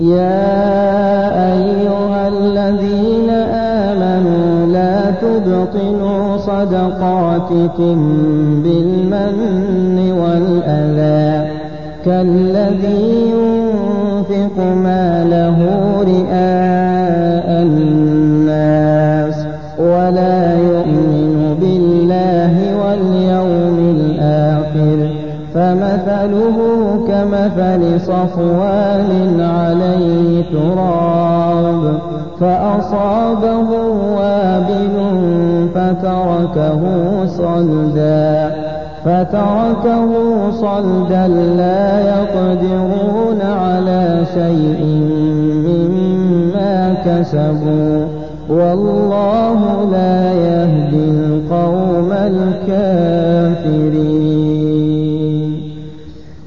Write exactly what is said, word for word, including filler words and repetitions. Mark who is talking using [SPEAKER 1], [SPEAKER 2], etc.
[SPEAKER 1] يَا أَيُّهَا الَّذِينَ آمَنُوا لَا تُبْطِلُوا صَدَقَاتِكُم بِالْمَنِّ وَالْأَذَىٰ كَالَّذِي يُنفِقُ مَالَهُ رِئَاءَ النَّاسِ وَلَا يُؤْمِنُ بِاللَّهِ وَالْيَوْمِ الْآخِرِ فَمَثَلُهُ كَمَثَلِ صَفْوَانٍ عَلَيْهِ تُرَابٌ فَأَصَابَهُ وَابِلٌ فَتَرَكَهُ صَلْدًا فَتَرَكَهُ صَلْدًا لَّا يَقْدِرُونَ عَلَىٰ شَيْءٍ مِّمَّا كَسَبُوا وَاللَّهُ لَا يَهْدِي